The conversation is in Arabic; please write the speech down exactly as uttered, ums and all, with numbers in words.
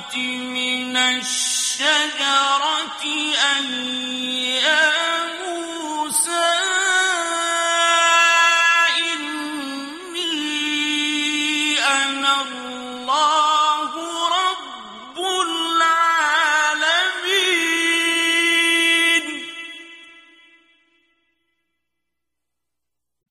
من الشجرة أن يا موسى إني أنا الله